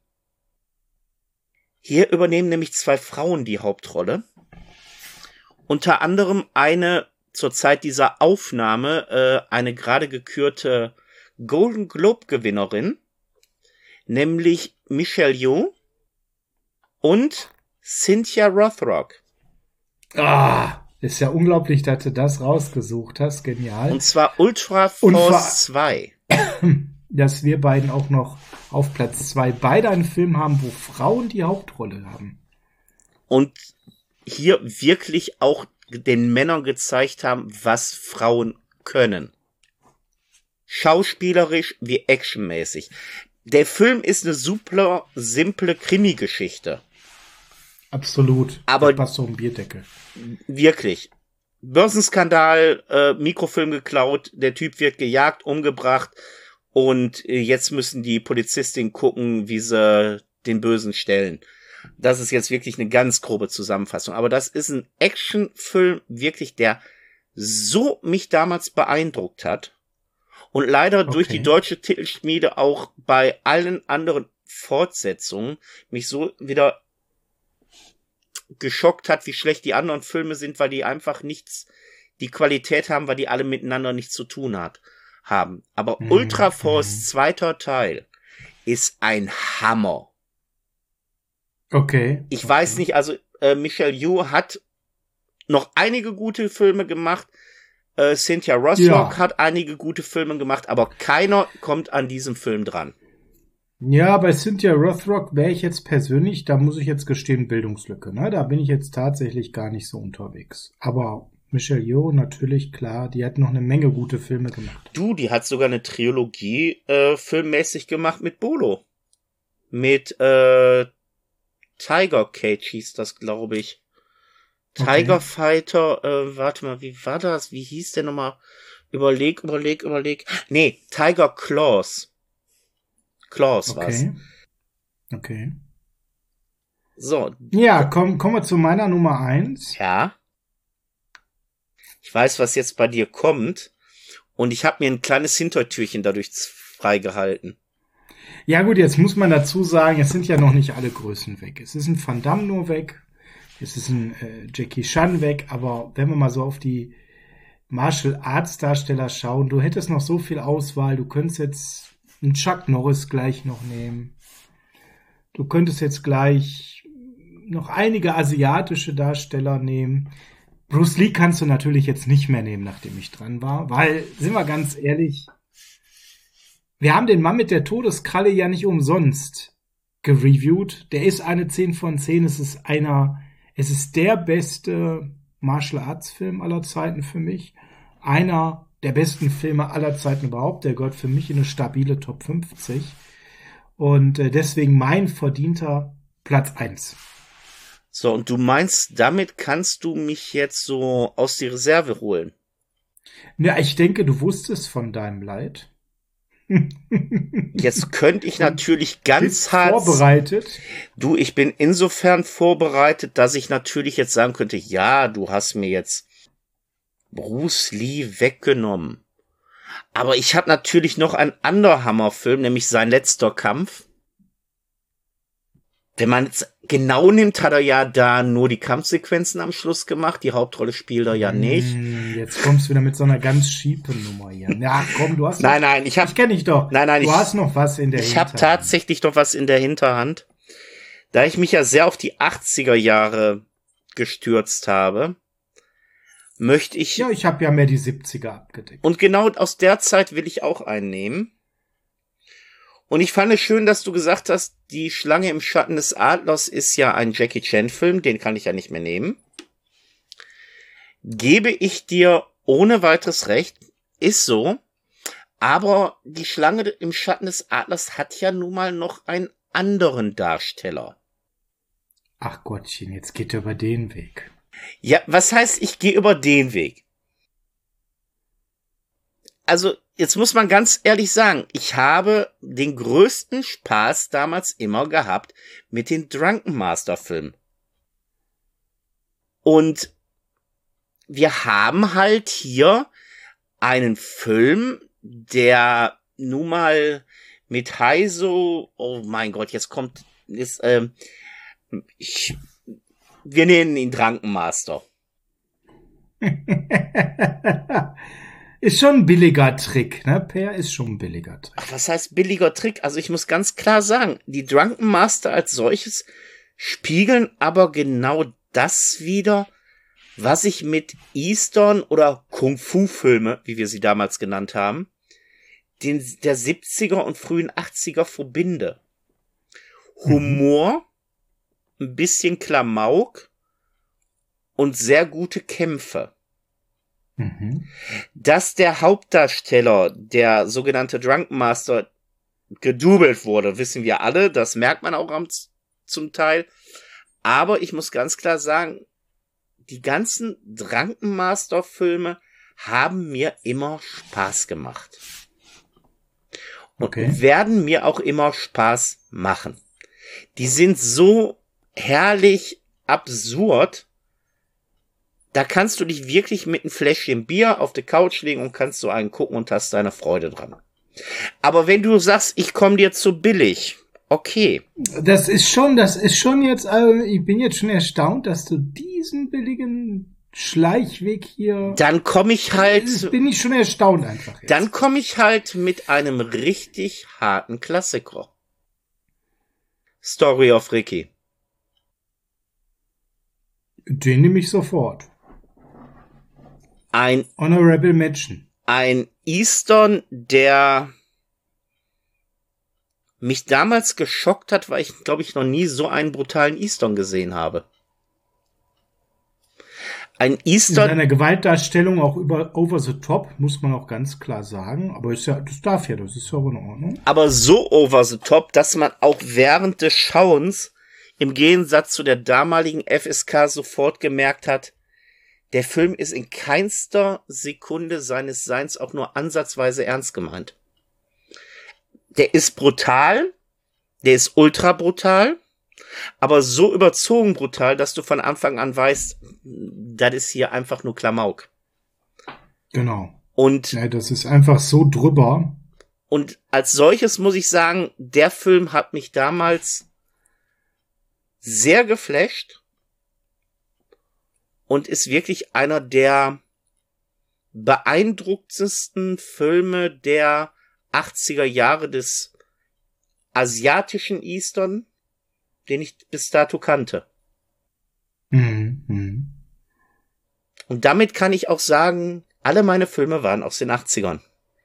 Hier übernehmen nämlich zwei Frauen die Hauptrolle. Unter anderem eine zur Zeit dieser Aufnahme äh, eine gerade gekürte Golden Globe Gewinnerin, nämlich Michelle Yeoh und Cynthia Rothrock. Ah, ist ja unglaublich, dass du das rausgesucht hast. Genial. Und zwar Ultra Force zwei. Dass wir beiden auch noch auf Platz zwei beide einen Film haben, wo Frauen die Hauptrolle haben. Und hier wirklich auch den Männern gezeigt haben, was Frauen können. Schauspielerisch wie actionmäßig. Der Film ist eine super simple Krimi-Geschichte. Absolut. Aber der passt so ein Bierdeckel. Wirklich. Börsenskandal, äh, Mikrofilm geklaut, der Typ wird gejagt, umgebracht und äh, jetzt müssen die Polizistinnen gucken, wie sie den Bösen stellen. Das ist jetzt wirklich eine ganz grobe Zusammenfassung. Aber das ist ein Actionfilm, wirklich, der so mich damals beeindruckt hat. Und leider okay. durch die deutsche Titelschmiede auch bei allen anderen Fortsetzungen mich so wieder geschockt hat, wie schlecht die anderen Filme sind, weil die einfach nichts, die Qualität haben, weil die alle miteinander nichts zu tun hat, haben. Aber mhm. Ultra Force zweiter Teil ist ein Hammer. Okay. Ich okay. weiß nicht, also äh, Michelle Yeoh hat noch einige gute Filme gemacht, äh, Cynthia Rothrock ja. hat einige gute Filme gemacht, aber keiner kommt an diesem Film dran. Ja, bei Cynthia Rothrock wäre ich jetzt persönlich, da muss ich jetzt gestehen, Bildungslücke, ne? Da bin ich jetzt tatsächlich gar nicht so unterwegs. Aber Michelle Yeoh, natürlich, klar, die hat noch eine Menge gute Filme gemacht. Du, die hat sogar eine Trilogie äh, filmmäßig gemacht mit Bolo. Mit äh, Tiger Cage hieß das, glaube ich. Tiger okay. Fighter, äh, warte mal, wie war das? Wie hieß der nochmal? Überleg, überleg, überleg. Nee, Tiger Claws. Claws okay. war's. Okay. So. Ja, komm, kommen wir zu meiner Nummer eins. Ja. Ich weiß, was jetzt bei dir kommt. Und ich habe mir ein kleines Hintertürchen dadurch freigehalten. Ja gut, jetzt muss man dazu sagen, es sind ja noch nicht alle Größen weg. Es ist ein Van Damme nur weg. Es ist ein äh, Jackie Chan weg. Aber wenn wir mal so auf die Martial Arts Darsteller schauen, du hättest noch so viel Auswahl. Du könntest jetzt einen Chuck Norris gleich noch nehmen. Du könntest jetzt gleich noch einige asiatische Darsteller nehmen. Bruce Lee kannst du natürlich jetzt nicht mehr nehmen, nachdem ich dran war. Weil, sind wir ganz ehrlich, wir haben den Mann mit der Todeskralle ja nicht umsonst gereviewt. Der ist eine zehn von zehn. Es ist einer, es ist der beste Martial Arts Film aller Zeiten für mich. Einer der besten Filme aller Zeiten überhaupt. Der gehört für mich in eine stabile Top fünfzig. Und äh, deswegen mein verdienter Platz eins. So, und du meinst, damit kannst du mich jetzt so aus die Reserve holen? Ja, ich denke, du wusstest von deinem Leid. Jetzt könnte ich natürlich ganz hart... vorbereitet? Du, ich bin insofern vorbereitet, dass ich natürlich jetzt sagen könnte, ja, du hast mir jetzt Bruce Lee weggenommen. Aber ich habe natürlich noch einen anderen Hammerfilm, nämlich Sein letzter Kampf. Wenn man jetzt genau nimmt, hat er ja da nur die Kampfsequenzen am Schluss gemacht. Die Hauptrolle spielt er ja nicht. Jetzt kommst du wieder mit so einer ganz schiefen Nummer hier. Ja, komm, du hast... Nein, nein, ich hab... Ich kenn dich doch. Nein, nein, du ich... hast noch was in der ich Hinterhand. Ich habe tatsächlich noch was in der Hinterhand. Da ich mich ja sehr auf die achtziger Jahre gestürzt habe, möchte ich... Ja, ich habe ja mehr die siebziger abgedeckt. Und genau aus der Zeit will ich auch einen nehmen. Und ich fand es schön, dass du gesagt hast, die Schlange im Schatten des Adlers ist ja ein Jackie Chan-Film, den kann ich ja nicht mehr nehmen. Gebe ich dir ohne weiteres recht, ist so. Aber die Schlange im Schatten des Adlers hat ja nun mal noch einen anderen Darsteller. Ach Gottchen, jetzt geht er über den Weg. Ja, was heißt, ich gehe über den Weg? Also, jetzt muss man ganz ehrlich sagen, ich habe den größten Spaß damals immer gehabt mit den Drunken Master Filmen. Und wir haben halt hier einen Film, der nun mal mit Heiso, oh mein Gott, jetzt kommt, ist, ähm, ich, wir nennen ihn Drunken Master. Ist schon ein billiger Trick, ne? Per ist schon ein billiger Trick. Ach, was heißt billiger Trick? Also ich muss ganz klar sagen, die Drunken Master als solches spiegeln aber genau das wider, was ich mit Eastern oder Kung-Fu-Filme, wie wir sie damals genannt haben, den der siebziger und frühen achtziger verbinde. Humor, mhm. ein bisschen Klamauk und sehr gute Kämpfe. Mhm. Dass der Hauptdarsteller, der sogenannte Drunken Master, gedoubelt wurde, wissen wir alle. Das merkt man auch am, zum Teil. Aber ich muss ganz klar sagen, die ganzen Drunken Master Filme haben mir immer Spaß gemacht. Und okay. werden mir auch immer Spaß machen. Die sind so herrlich absurd. Da kannst du dich wirklich mit einem Fläschchen Bier auf die Couch legen und kannst so einen gucken und hast deine Freude dran. Aber wenn du sagst, ich komme dir zu billig, okay. Das ist schon, das ist schon jetzt, also ich bin jetzt schon erstaunt, dass du diesen billigen Schleichweg hier... Dann komme ich halt... Bin ich schon erstaunt einfach jetzt. Dann komme ich halt mit einem richtig harten Klassiker. Story of Ricky. Den nehme ich sofort. Ein Honorable Mention. Ein Eastern, der mich damals geschockt hat, weil ich, glaube ich, noch nie so einen brutalen Eastern gesehen habe. Ein Eastern... In seiner Gewaltdarstellung auch über over the top, muss man auch ganz klar sagen. Aber ist ja, das darf ja, das ist ja auch in Ordnung. Aber so over the top, dass man auch während des Schauens im Gegensatz zu der damaligen F S K sofort gemerkt hat, der Film ist in keinster Sekunde seines Seins auch nur ansatzweise ernst gemeint. Der ist brutal, der ist ultra brutal, aber so überzogen brutal, dass du von Anfang an weißt, das ist hier einfach nur Klamauk. Genau. Und ja, das ist einfach so drüber. Und als solches muss ich sagen, der Film hat mich damals sehr geflasht und ist wirklich einer der beeindruckendsten Filme der achtziger Jahre des asiatischen Eastern, den ich bis dato kannte. Mhm. Und damit kann ich auch sagen, alle meine Filme waren aus den achtzigern.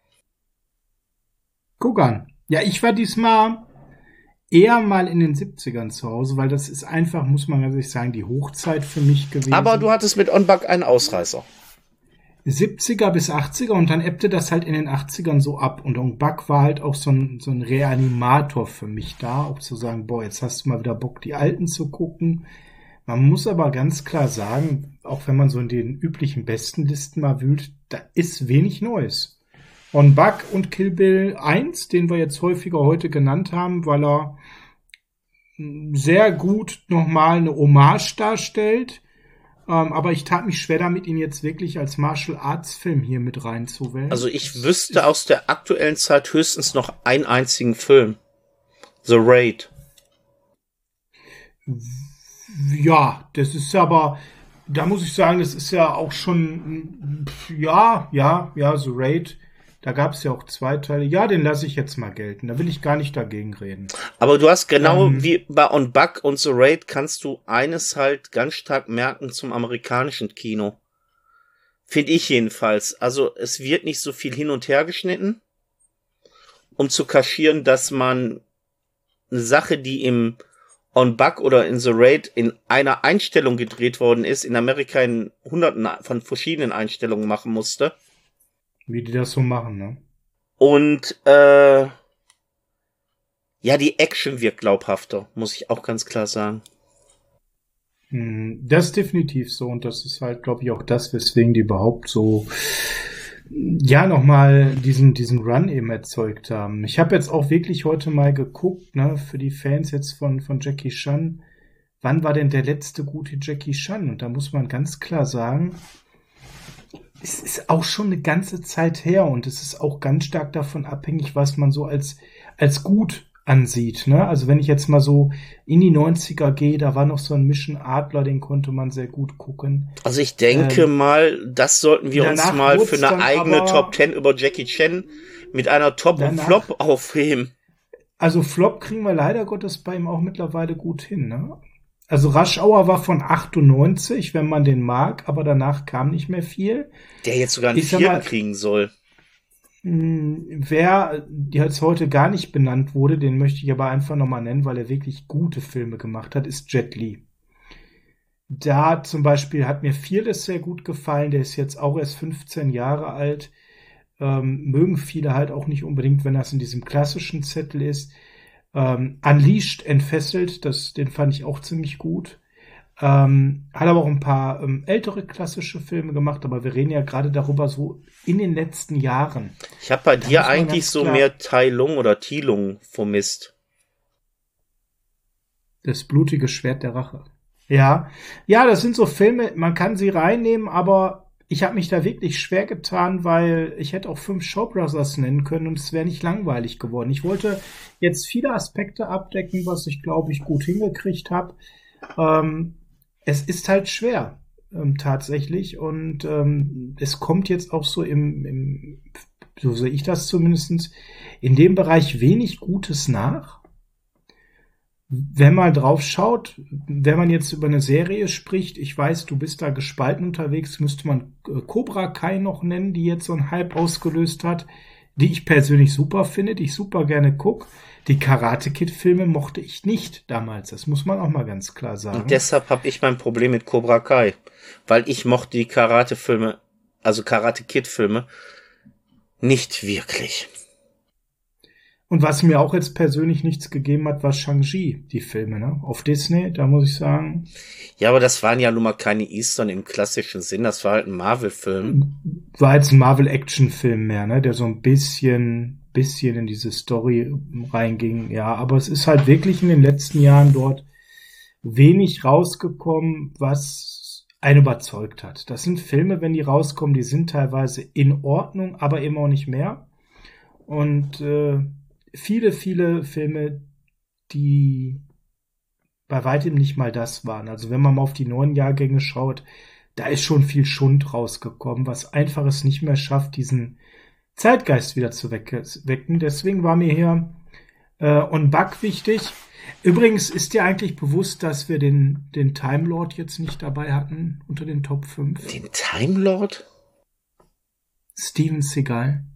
Guck an. Ja, ich war diesmal eher mal in den siebzigern zu Hause, weil das ist einfach, muss man ganz ehrlich sagen, die Hochzeit für mich gewesen. Aber du hattest mit On Bak einen Ausreißer. siebziger bis achtziger und dann ebbte das halt in den achtzigern so ab. Und On Bak war halt auch so ein, so ein Reanimator für mich da, auch zu sagen, boah, jetzt hast du mal wieder Bock, die Alten zu gucken. Man muss aber ganz klar sagen, auch wenn man so in den üblichen Bestenlisten mal wühlt, da ist wenig Neues. On Bak und Kill Bill eins, den wir jetzt häufiger heute genannt haben, weil er sehr gut nochmal eine Hommage darstellt. Ähm, aber ich tat mich schwer damit, ihn jetzt wirklich als Martial Arts Film hier mit reinzuwählen. Also ich wüsste aus der aktuellen Zeit höchstens noch einen einzigen Film. The Raid. Ja, das ist aber, da muss ich sagen, das ist ja auch schon, ja, ja, ja, The Raid. Da gab es ja auch zwei Teile. Ja, den lasse ich jetzt mal gelten. Da will ich gar nicht dagegen reden. Aber du hast genau ähm, wie bei On Bak und The Raid kannst du eines halt ganz stark merken zum amerikanischen Kino. Finde ich jedenfalls. Also es wird nicht so viel hin und her geschnitten, um zu kaschieren, dass man eine Sache, die im On Bak oder in The Raid in einer Einstellung gedreht worden ist, in Amerika in hunderten von verschiedenen Einstellungen machen musste. Wie die das so machen, ne? Und, äh, ja, die Action wirkt glaubhafter, muss ich auch ganz klar sagen. Das ist definitiv so und das ist halt, glaube ich, auch das, weswegen die überhaupt so ja, nochmal diesen, diesen Run eben erzeugt haben. Ich habe jetzt auch wirklich heute mal geguckt, ne, für die Fans jetzt von, von Jackie Chan, wann war denn der letzte gute Jackie Chan? Und da muss man ganz klar sagen, es ist auch schon eine ganze Zeit her und es ist auch ganz stark davon abhängig, was man so als, als gut ansieht. Ne? Also wenn ich jetzt mal so in die neunziger gehe, da war noch so ein Mission Adler, den konnte man sehr gut gucken. Also ich denke ähm, mal, das sollten wir uns mal für eine eigene Top Ten über Jackie Chan mit einer Top danach, und Flop aufheben. Also Flop kriegen wir leider Gottes bei ihm auch mittlerweile gut hin. Ne? Also Rush Hour war von achtundneunzig, wenn man den mag, aber danach kam nicht mehr viel. Der jetzt sogar einen vierten kriegen soll. Wer jetzt heute gar nicht benannt wurde, den möchte ich aber einfach nochmal nennen, weil er wirklich gute Filme gemacht hat, ist Jet Li. Da zum Beispiel hat mir Fearless sehr gut gefallen, der ist jetzt auch erst fünfzehn Jahre alt. Ähm, mögen viele halt auch nicht unbedingt, wenn das in diesem klassischen Zettel ist. Ähm, Unleashed, Entfesselt, das, den fand ich auch ziemlich gut. Ähm, hat aber auch ein paar ähm, ältere klassische Filme gemacht, aber wir reden ja gerade darüber so in den letzten Jahren. Ich habe bei da dir eigentlich so mehr Tai Lung oder Ti Lung vermisst. Das blutige Schwert der Rache. Ja, ja, das sind so Filme, man kann sie reinnehmen, aber ich habe mich da wirklich schwer getan, weil ich hätte auch fünf Shaw Brothers nennen können und es wäre nicht langweilig geworden. Ich wollte jetzt viele Aspekte abdecken, was ich, glaube ich, gut hingekriegt habe. Ähm, es ist halt schwer, ähm, tatsächlich. Und ähm, es kommt jetzt auch so im, im, so sehe ich das zumindest, in dem Bereich wenig Gutes nach. Wenn man drauf schaut, wenn man jetzt über eine Serie spricht, ich weiß, du bist da gespalten unterwegs, müsste man äh, Cobra Kai noch nennen, die jetzt so einen Hype ausgelöst hat, die ich persönlich super finde, die ich super gerne gucke. Die Karate-Kid-Filme mochte ich nicht damals, das muss man auch mal ganz klar sagen. Und deshalb habe ich mein Problem mit Cobra Kai, weil ich mochte die Karate-Filme, also Karate-Kid-Filme, nicht wirklich. Und was mir auch jetzt persönlich nichts gegeben hat, war Shang-Chi, die Filme, ne? Auf Disney, da muss ich sagen. Ja, aber das waren ja nun mal keine Eastern im klassischen Sinn, das war halt ein Marvel-Film. War jetzt ein Marvel-Action-Film mehr, ne? Der so ein bisschen, bisschen in diese Story reinging, ja. Aber es ist halt wirklich in den letzten Jahren dort wenig rausgekommen, was einen überzeugt hat. Das sind Filme, wenn die rauskommen, die sind teilweise in Ordnung, aber immer auch nicht mehr. Und äh, viele, viele Filme, die bei weitem nicht mal das waren. Also wenn man mal auf die neuen Jahrgänge schaut, da ist schon viel Schund rausgekommen, was einfach es nicht mehr schafft, diesen Zeitgeist wieder zu wecken. Deswegen war mir hier äh, On Buck wichtig. Übrigens ist dir eigentlich bewusst, dass wir den, den Time Lord jetzt nicht dabei hatten unter den Top fünf? Den Time Lord? Steven Seagal.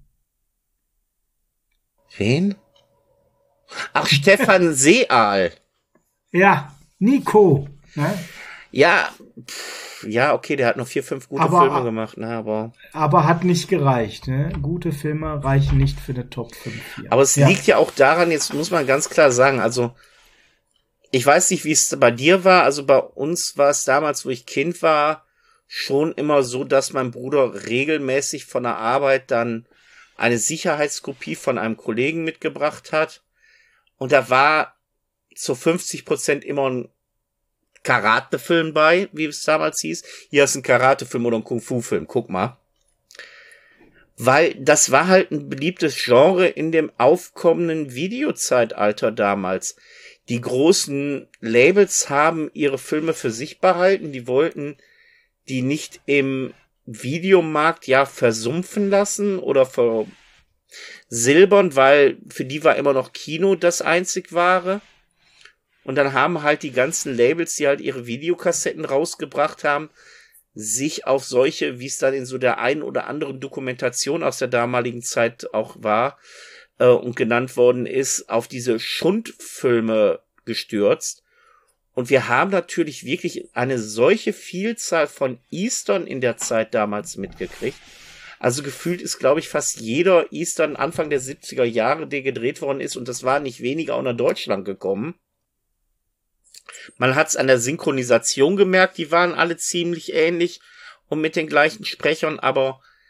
Wen? Ach, Stefan Seaal. Ja, Nico. Ne? Ja, pff, ja, okay, der hat noch vier, fünf gute aber, Filme gemacht, ne, aber. Aber hat nicht gereicht, ne? Gute Filme reichen nicht für eine Top fünf hier. Aber es ja. liegt ja auch daran, jetzt muss man ganz klar sagen, also, ich weiß nicht, wie es bei dir war, also bei uns war es damals, wo ich Kind war, schon immer so, dass mein Bruder regelmäßig von der Arbeit dann eine Sicherheitskopie von einem Kollegen mitgebracht hat. Und da war zu fünfzig Prozent immer ein Karate-Film bei, wie es damals hieß. Hier ist ein Karate-Film oder ein Kung-Fu-Film, guck mal. Weil das war halt ein beliebtes Genre in dem aufkommenden Videozeitalter damals. Die großen Labels haben ihre Filme für sich behalten, die wollten die nicht im Videomarkt ja versumpfen lassen oder versilbern, weil für die war immer noch Kino das einzig wahre. Und dann haben halt die ganzen Labels, die halt ihre Videokassetten rausgebracht haben, sich auf solche, wie es dann in so der einen oder anderen Dokumentation aus der damaligen Zeit auch war äh, und genannt worden ist, auf diese Schundfilme gestürzt. Und wir haben natürlich wirklich eine solche Vielzahl von Eastern in der Zeit damals mitgekriegt. Also gefühlt ist, glaube ich, fast jeder Eastern Anfang der siebziger Jahre, der gedreht worden ist, und das war nicht weniger auch nach Deutschland gekommen. Man hat es an der Synchronisation gemerkt, die waren alle ziemlich ähnlich und mit den gleichen Sprechern, aber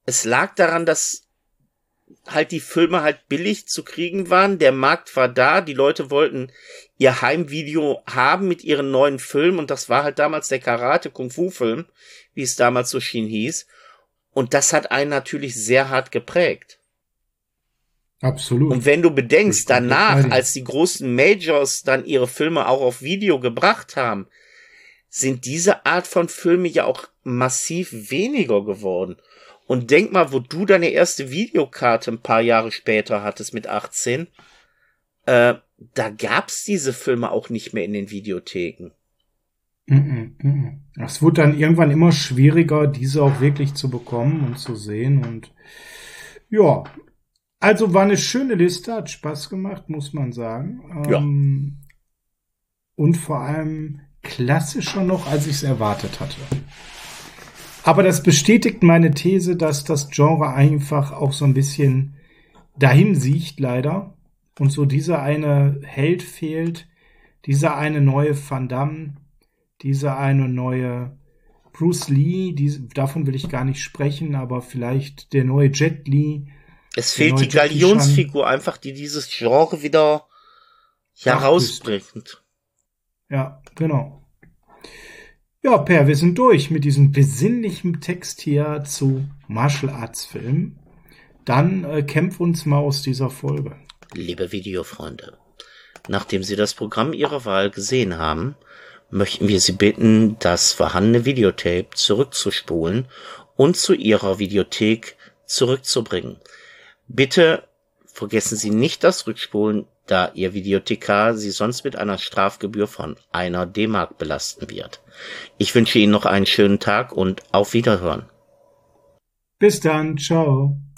es lag daran, dass halt die Filme halt billig zu kriegen waren. Der Markt war da, die Leute wollten ihr Heimvideo haben mit ihren neuen Filmen und das war halt damals der Karate-Kung-Fu-Film, wie es damals so schien hieß. Und das hat einen natürlich sehr hart geprägt. Absolut. Und wenn du bedenkst, danach, als die großen Majors dann ihre Filme auch auf Video gebracht haben, sind diese Art von Filme ja auch massiv weniger geworden. Und denk mal, wo du deine erste Videokarte ein paar Jahre später hattest mit achtzehn, äh, da gab's diese Filme auch nicht mehr in den Videotheken. Es wurde dann irgendwann immer schwieriger, diese auch wirklich zu bekommen und zu sehen. Und ja, also war eine schöne Liste, hat Spaß gemacht, muss man sagen. Ja. Ähm, und vor allem klassischer noch, als ich es erwartet hatte. Aber das bestätigt meine These, dass das Genre einfach auch so ein bisschen dahin sieht, leider. Und so dieser eine Held fehlt, dieser eine neue Van Damme, dieser eine neue Bruce Lee, die, davon will ich gar nicht sprechen, aber vielleicht der neue Jet Li. Es fehlt die Galionsfigur einfach, die dieses Genre wieder herausbringt. Ja, genau. Ja, Per, wir sind durch mit diesem besinnlichen Text hier zu Martial Arts Filmen. Dann äh, kämpf uns mal aus dieser Folge. Liebe Videofreunde, nachdem Sie das Programm Ihrer Wahl gesehen haben, möchten wir Sie bitten, das vorhandene Videotape zurückzuspulen und zu Ihrer Videothek zurückzubringen. Bitte vergessen Sie nicht das Rückspulen, da Ihr Videothekar Sie sonst mit einer Strafgebühr von einer D-Mark belasten wird. Ich wünsche Ihnen noch einen schönen Tag und auf Wiederhören. Bis dann, ciao.